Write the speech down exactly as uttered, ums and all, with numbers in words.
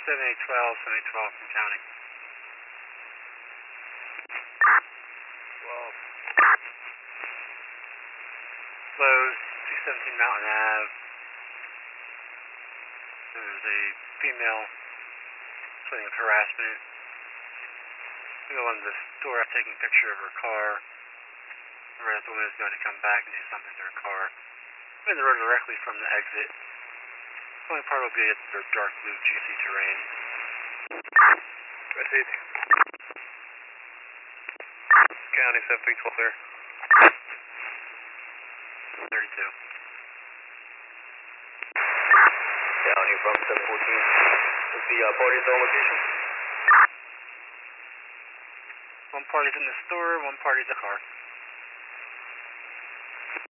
seven eight twelve, seven eight twelve from county. twelve. Lowe's, six seventeen Mountain Ave. There's a female complaining of harassment. We go into the store, taking a picture of her car. Where the woman is going to come back and do something to her car. We're in the road directly from the exit. The only part will be at the dark blue juicy terrain. Proceed. County seven three twelve clear. thirty-two. County from seven fourteen. Is the uh, party at the location? One party's in the store, one party's in the car.